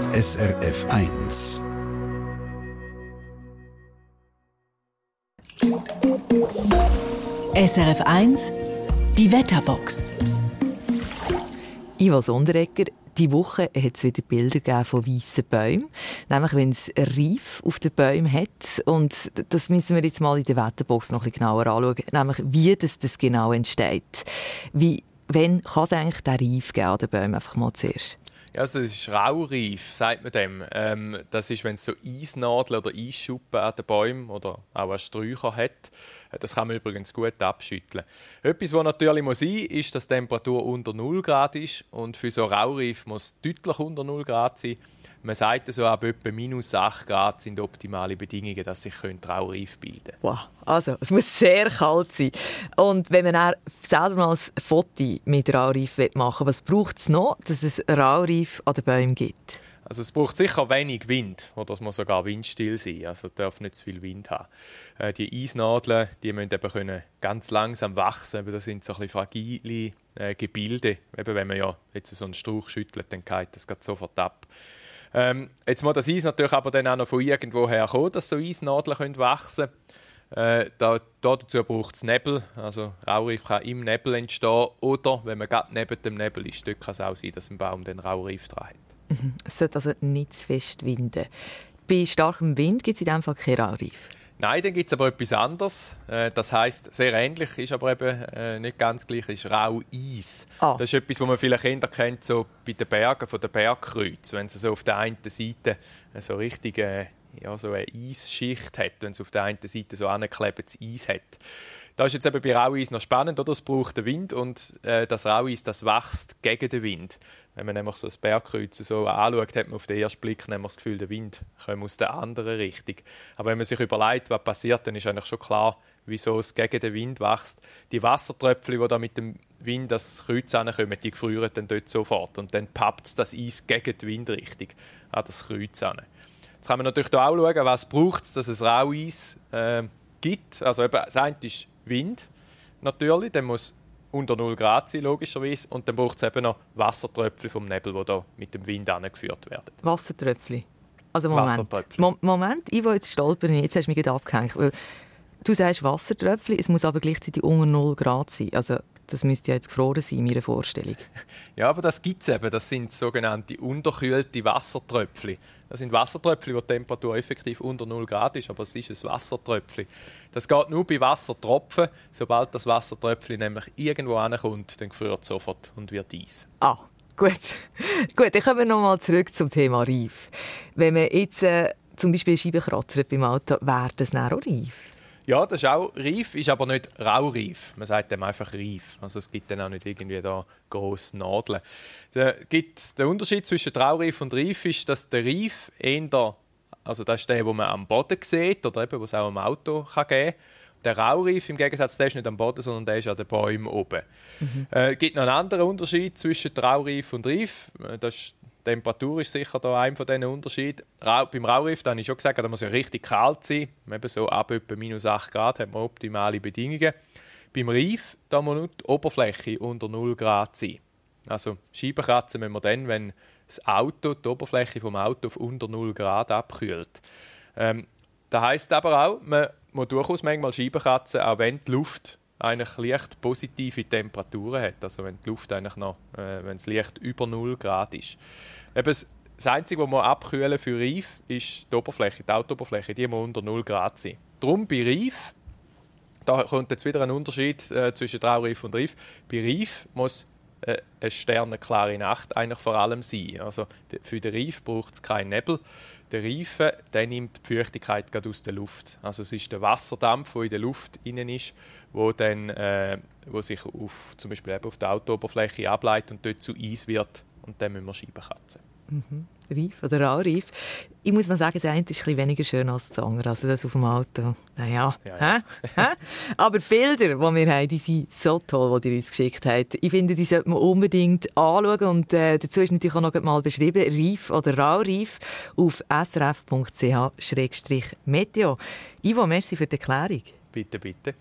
SRF 1. SRF 1, die Wetterbox. Ivo Sonderegger, diese Woche hat es wieder Bilder von weißen Bäumen. Nämlich, wenn es Reif auf den Bäumen hat. Und das müssen wir jetzt mal in der Wetterbox noch ein bisschen genauer anschauen. Nämlich, wie das genau entsteht. Wann kann es eigentlich den Reif geben an den Bäumen? Einfach mal zuerst. Ja, also das ist Raureif, sagt man dem. Das ist, wenn es so Eisnadeln oder Eisschuppen an den Bäumen oder auch an Sträuchern hat. Das kann man übrigens gut abschütteln. Etwas, was natürlich sein muss, ist, dass die Temperatur unter 0 Grad ist. Und für so Raureif muss es deutlich unter 0 Grad sein. Man sagt, so ab etwa -8 Grad sind optimale Bedingungen, dass sich Raureif bilden können. Wow, also es muss sehr kalt sein. Und wenn man dann selber mal ein Foto mit Raureif machen will, was braucht es noch, dass es Raureif an den Bäumen gibt? Also es braucht sicher wenig Wind, oder es muss sogar windstill sein, also es darf nicht zu viel Wind haben. Die Eisnadeln, die müssen eben ganz langsam wachsen, das sind so ein bisschen fragile Gebilde. Eben, wenn man ja jetzt so einen Strauch schüttelt, dann geht das sofort ab. Jetzt muss das Eis natürlich aber dann auch noch von irgendwoher kommen, dass so Eisnadeln wachsen können. Dazu braucht es Nebel. Also Raureif kann im Nebel entstehen. Oder wenn man gerade neben dem Nebel ist, dort kann es auch sein, dass ein Baum den Raureif dran hat. Es sollte also nicht zu fest winden. Bei starkem Wind gibt es in diesem Fall keinen Raureif. Nein, dann gibt es aber etwas anderes. Das heisst, sehr ähnlich, ist aber eben nicht ganz gleich, ist Raueis. Das ist etwas, was man viele Kinder kennt, so bei den Bergen, von den Bergkreuzen. Wenn sie so auf der einen Seite so richtig so eine Eisschicht hat, wenn es auf der einen Seite so angeklebetes Eis hat. Das ist jetzt eben bei Raueis noch spannend, oder? Es braucht den Wind und das Raueis, das wächst gegen den Wind. Wenn man nämlich so das Bergkreuz so anschaut, hat man auf den ersten Blick das Gefühl, der Wind kommt aus der anderen Richtung. Aber wenn man sich überlegt, was passiert, dann ist eigentlich schon klar, wieso es gegen den Wind wächst. Die Wassertröpfchen, die da mit dem Wind das Kreuz ankommen, die gefrieren dann dort sofort. Und dann pappt es das Eis gegen die Windrichtung an das Kreuz an. Jetzt kann man natürlich auch schauen, was braucht es, dass es Raueis gibt. Also eben, das eine ist Wind, natürlich, dann muss unter 0 Grad sein, logischerweise. Und dann braucht es eben noch Wassertröpfchen vom Nebel, die da mit dem Wind angeführt werden. Wassertröpfchen? Also Moment, ich will jetzt stolpern, jetzt hast du mich gerade abgehängt. Weil du sagst Wassertröpfchen, es muss aber gleichzeitig unter 0 Grad sein. Also das müsste ja jetzt gefroren sein in meiner Vorstellung. Ja, aber das gibt es eben. Das sind sogenannte unterkühlte Wassertröpfchen. Das sind Wassertröpfchen, wo die Temperatur effektiv unter 0 Grad ist, aber es ist ein Wassertröpfchen. Das geht nur bei Wassertropfen. Sobald das Wassertröpfchen nämlich irgendwo ankommt, dann friert es sofort und wird Eis. Gut. Gut, dann kommen wir noch mal zurück zum Thema Reif. Wenn man jetzt zum Beispiel Scheiben kratzert beim Auto, wäre das dann auch reif? Ja, das ist auch reif, ist aber nicht Raureif. Man sagt dem einfach reif. Also es gibt dann auch nicht irgendwie da grosse Nadeln. Der Unterschied zwischen Raureif und Reif ist, dass der Reif eher, also das ist der, den man am Boden sieht oder eben, was es auch am Auto kann geben kann. Der Raureif im Gegensatz, der ist nicht am Boden, sondern der ist an den Bäumen oben. Es gibt noch einen anderen Unterschied zwischen Raureif und Reif. Die Temperatur ist sicher da einer von diesen Unterschieden. Beim Raureif, da habe ich schon gesagt, da muss ja richtig kalt sein. Eben so ab etwa -8 Grad hat man optimale Bedingungen. Beim Reif da muss nur die Oberfläche unter 0 Grad sein. Also Scheiben kratzen müssen wir dann, wenn die Oberfläche des Autos auf unter 0 Grad abkühlt. Das heisst aber auch, man muss durchaus manchmal Scheiben kratzen, auch wenn die Luft eigentlich leicht positive Temperaturen hat. Also wenn die Luft eigentlich noch, wenn es leicht über 0 Grad ist. Eben das Einzige, was man abkühlen für Reif, ist die Oberfläche, die Autooberfläche, die muss unter 0 Grad sein. Darum bei Reif, da kommt jetzt wieder ein Unterschied zwischen Raureif und Reif. Bei Reif muss eine sternenklare Nacht eigentlich vor allem sein. Also für den Reif braucht es keinen Nebel. Der Reifen, der nimmt die Feuchtigkeit gerade aus der Luft. Also es ist der Wasserdampf, der in der Luft innen ist, wo sich zum Beispiel eben auf der Autooberfläche ableitet und dort zu Eis wird. Und dann müssen wir Scheiben kratzen. Reif oder Raureif. Ich muss noch sagen, das eine ist ein bisschen weniger schön als das andere, also das auf dem Auto. Naja. Ja. Aber die Bilder, die wir haben, die sind so toll, die ihr uns geschickt habt. Ich finde, die sollte man unbedingt anschauen. Und dazu ist natürlich auch noch mal beschrieben, Reif oder Raureif auf srf.ch/meteo. Ivo, merci für die Erklärung. Bitte, bitte.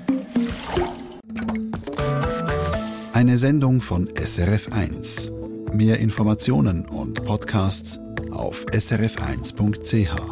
Eine Sendung von SRF 1. Mehr Informationen und Podcasts auf srf1.ch.